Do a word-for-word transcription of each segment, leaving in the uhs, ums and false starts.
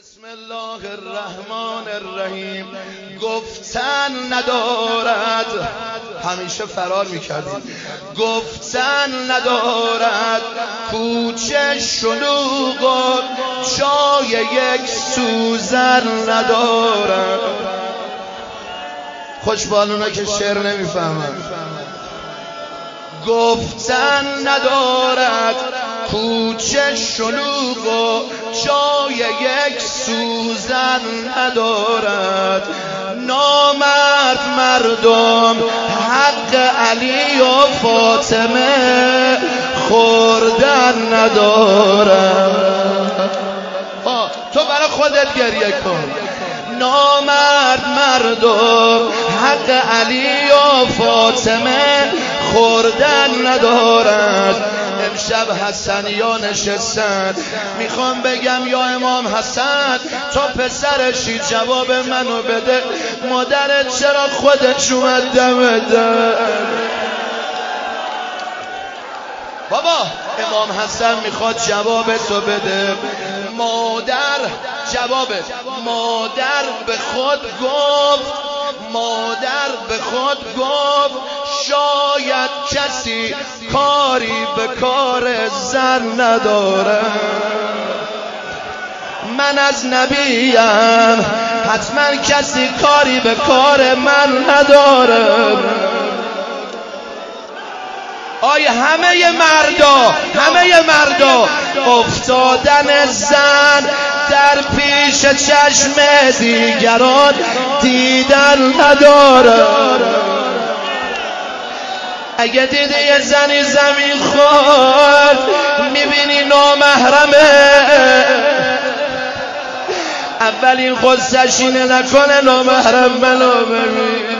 بسم الله الرحمن الرحیم. گفتن ندارد، همیشه فرار میکردیم. گفتن ندارد کوچه شلوغ و جای یک سوزن ندارد. خوشبالونا که شعر نمیفهمن. گفتن ندارد کوچه شلوغ و جای یک سوزن ندارد. نامرد مردم حق علی و فاطمه خوردن ندارد. آه تو برای خودت گریه کن. نامرد مردم حق علی و فاطمه خوردن ندارد. امشب حسنیا نشستن، میخوام بگم یا امام حسن تو پسرشی جواب منو بده، مادرت چرا خودش اومد دم در؟ بابا امام حسن میخواد جواب تو بده. مادر جوابت، مادر به خود گفت، مادر به خود گفت شاید کسی کاری به کار زن نداره. من از نبیم، حتما کسی کاری به کار من نداره. آی همه مردا، همه مردا افتادن زن در پیش چشم دیگران دیدن نداره. اگه دیده یه زنی زمین خورد میبینی نامحرمه، اولین غصه‌ش اینه نکنه نامحرم منو ببین.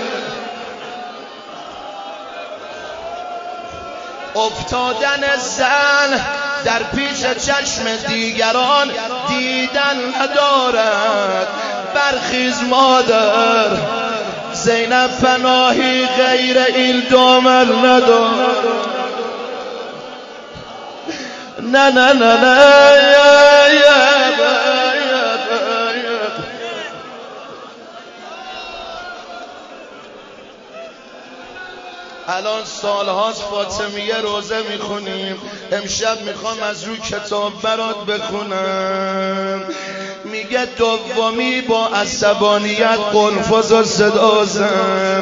افتادن زن در پیش چشم دیگران دیدن ندارد. برخیز مادر، زینب پناهی غیر این دامن ندارد. نه نه نه نه الان سالهاست فاطمیه روزه میخونیم. امشب میخوام از روی کتاب برات بخونم. میگه دومی با عصبانیت قنفذ و صدا زد.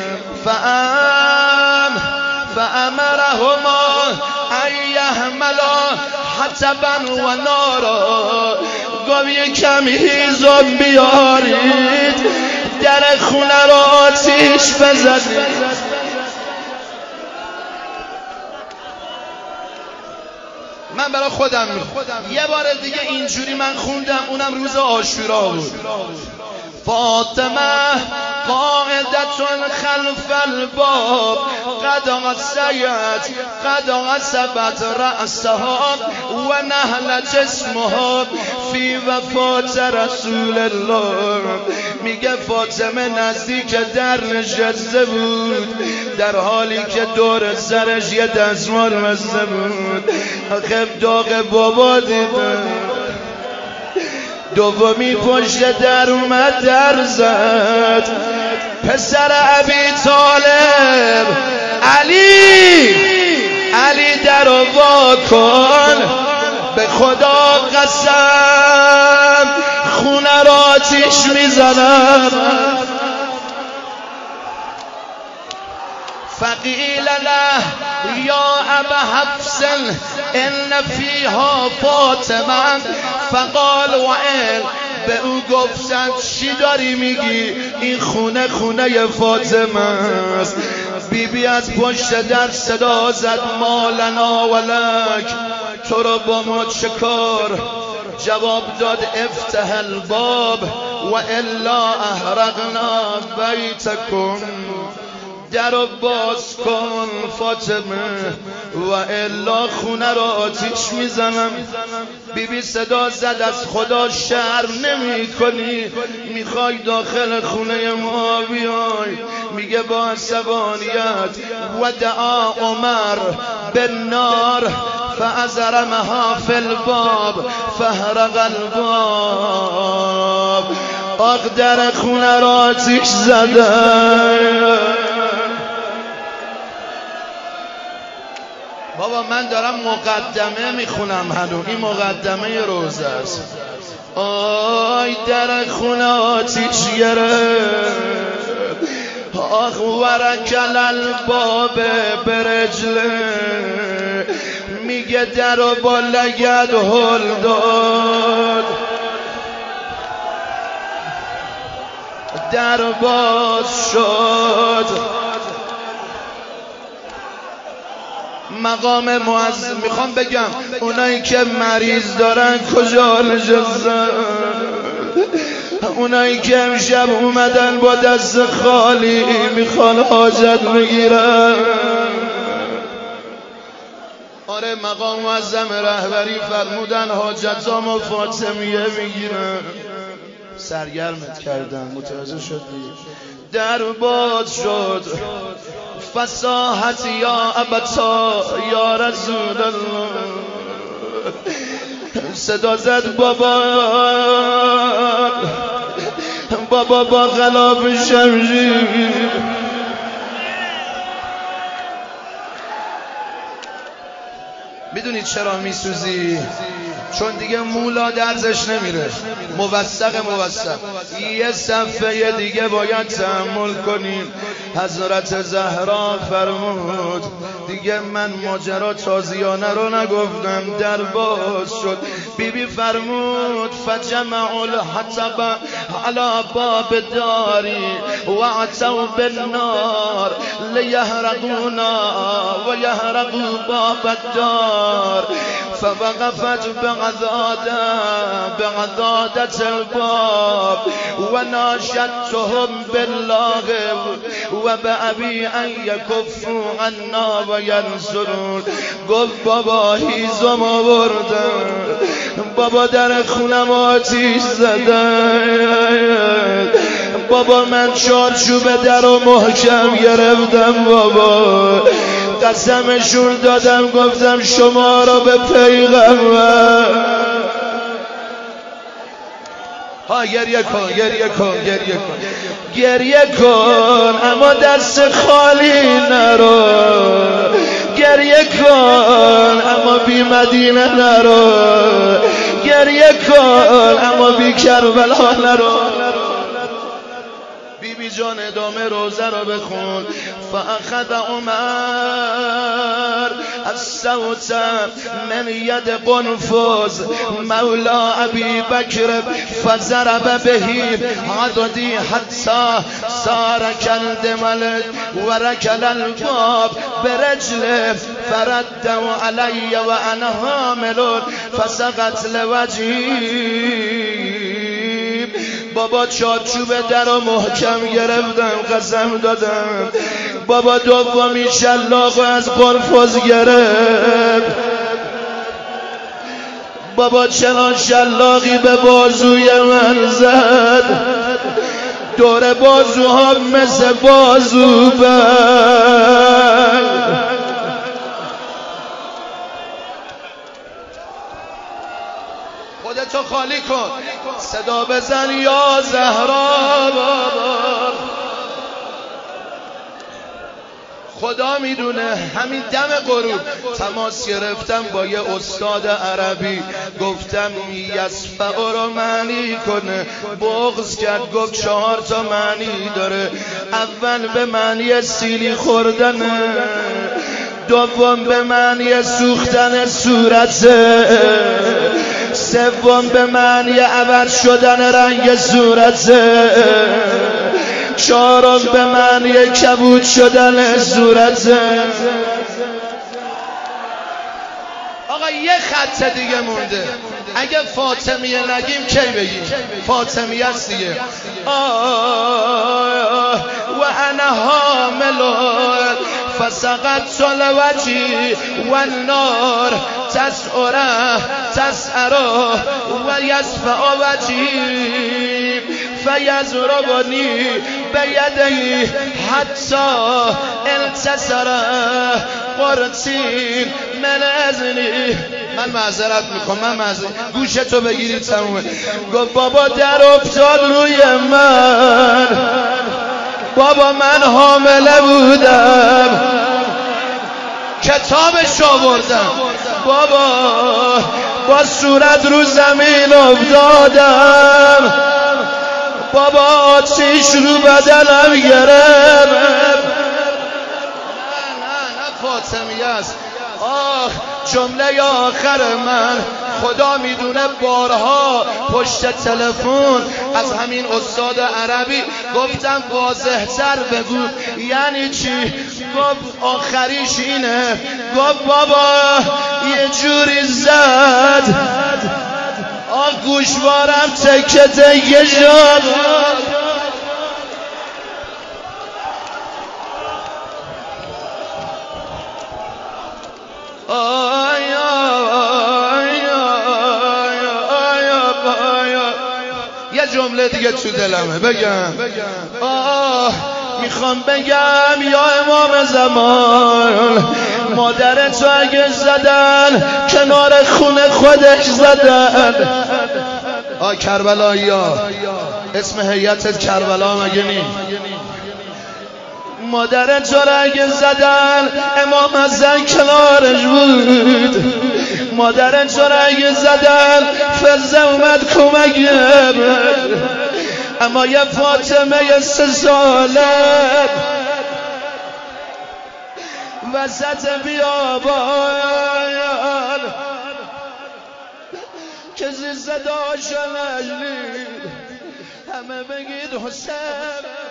فام فامرهما ان یحملا حطبا و نارا. گفت یکم هیزم بیارید، در خونه را آتیش بزنید. من برای خودم میخونم. یه بار دیگه اینجوری من خوندم، اونم روز عاشورا بود. فاطمه قاعدتون خلف الباب قد غسیت قد غسبت رأسها و نهل جسمها فی وفات رسول الله. میگه فاطمه نزدیک در نشسته بود، در حالی که دور سرش یه دستمال بسته بود. آخه داغ بابا دیده. دومی پشت در اومد در زد. پسر ابی طالب، علی علی در وا کن، به خدا قسم خونه را آتیش میزنم. فقیل له یا ابا حفص ان فیها فاطمه. فقال وائل، به او گفتند چی داری میگی؟ این خونه خونه فاطمه است. بی بی از پشت در صدا زد ما لنا ولک، تو رو با ما چه کار؟ جواب داد افتح الباب و الا احرقنا بیتکم. در رو باز کن فاطمه و الا خونه را آتیش میزنم. بی بی صدا زد از خدا شرم نمی کنی؟ میخوای داخل خونه ما بیای؟ میگه با عصبانیت و دعا عمر بالنار فأزرمها في الباب فهرق الباب. آخ در خونه را آتیش زدن. بابا من دارم مقدمه میخونم هنو، این مقدمه روزه است. آی در خونه آتیش گرفت. آخ ورکل الباب برجله، میگه در و با لگد هل داد. در باز شد. مقام معظم میخوام بگم اونایی که مریض دارن کجا نشستن؟ اونایی که امشب اومدن با دست خالی میخوان حاجت بگیرن. آره مقام معظم رهبری فرمودن حاجتامو فاطمیه میگیرن. سرگرمت کردن، متوجه شدی؟ در باز شد. فصاحت یا ابتا یا رسول الله. صدا زد بابا، بابا با غلاف شمشیر. میدونید چرا میسوزی؟ چون دیگه مولا درزش نمیره. موثق موثق یه صفحه دیگه باید تحمل کنیم. حضرت زهرا فرمود دیگه من ماجرا تازیانه رو نگفتم. در باز شد. بی بی فرمود فجمع الحطب على باب داری وعتوا بالنار لیهرقونا و یهرقوا باب الدار. فوقفت بغداده بغدادة الباب وناشدتهم بالله وبأبي أن يكفوا عنا وينصرون. گفت بابا هیزم آوردن، بابا در خونم آتیش زدن، بابا من چارچوب در رو محکم گرفتم، بابا قسمشون دادم گفتم شما را به پیغمبر. ها گریه کن گریه کن گریه کن گریه کن اما دست خالی نرو. گریه کن اما بی مدینه نرو. گریه کن اما بی کربلا نرو. بی بی جان ادامه روزه را بخون. فاخذ عمر الصوت من ید قنفذ مولا ابی بکر فضرب به عضدی حتی صار کالدمل ورکل الباب برجله فرده علی و انا حامل فسقط لوجهی. بابا چارچوب در رو محکم گرفتم، قسم دادم. بابا دومی شلاق از قنفذ گرفت. بابا چنان شلاقی به بازوی من زد، دور بازوها مثل بازو بند. خودتو خالی کن، صدا بزن یا زهرا. بابا خدا میدونه همین دم غروب تماس گرفتم با یه استاد عربی، گفتم یسفع رو معنی کنه. بغض کرد، گفت چهار تا معنی داره. اول به معنی سیلی خوردنه، دوم به معنی سوختن صورته، سوم به معنی عوض شدن رنگ صورته، چهارم به معنی کبود شدن صورته. آقا یه خط دیگه مونده. اگه فاطمیه نگیم کی بگیم؟ فاطمیه است دیگه. آه و انا حامل فسقط لوجهی و النار تسعره تسعره و یصفع وجهی فیضربنی بیدی حتی انتصر قرصین من ازنی. من معذرت میکنم، من معذرت، گوشتو بگیرید تمومه. گفت بابا در افتاد روی من، بابا من حامله بودم، کتابش آوردم، بابا با صورت رو زمین افتادم، بابا آتیش رو بدنم گرفت. نه نه نه فاطمیه است. آخ جمله آخر من، خدا میدونه بارها پشت تلفن از همین استاد عربی گفتم واضح تر بگو یعنی چی. گفت آخریش اینه، گفت بابا یه جوری زد آ گوشوارم تکه تکه شد. یه جمله دیگه تو دلمه بگم. آه میخوام بگم یا امام زمان، مادر تو اگه زدن کنار خونه خودش زدن. آه کربلایی ها، اسم هیئتت کربلا مگه نی؟ مادر تو را اگه زدن امام حسن کنارش بود، مادر تو را اگه زدن فزه اومد کمک، اما یه فاطمه سه ساله وسط بیابان کسی صداشو نشنید، همه بگید حسین.